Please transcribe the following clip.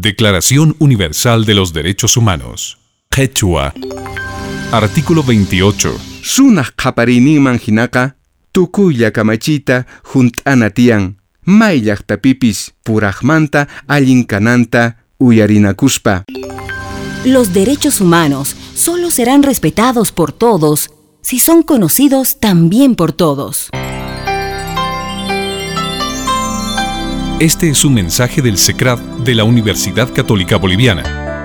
Declaración Universal de los Derechos Humanos. Quechua. Artículo 28. Sunaq qapariyninman hinaqa tukuylla kamachita hunt'ana tiyan may llaqtapipis puraqmanta allin kananta uyarinakuspa. Los derechos humanos solo serán respetados por todos si son conocidos también por todos. Este es un mensaje del SECRAD de la Universidad Católica Boliviana.